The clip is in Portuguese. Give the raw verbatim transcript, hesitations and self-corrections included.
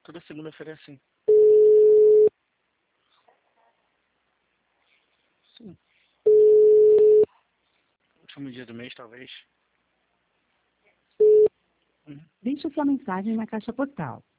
Toda segunda-feira é assim. Sim. Último dia do mês, talvez. Uhum. Deixe sua mensagem na caixa postal.